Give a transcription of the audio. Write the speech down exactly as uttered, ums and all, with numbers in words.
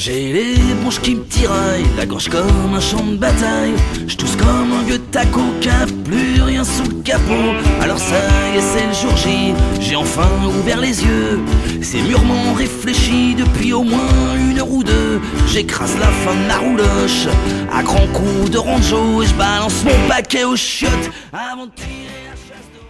J'ai les bronches qui me tiraillent, la gorge comme un champ de bataille. J'tousse comme un gueux de taco, qu'a plus rien sous le capot. Alors ça y est, c'est le jour J, j'ai enfin ouvert les yeux. C'est mûrement réfléchi depuis au moins une heure ou deux. J'écrase la fin de la rouloche à grands coups de ranjo et je balance mon paquet aux chiottes avant de tirer.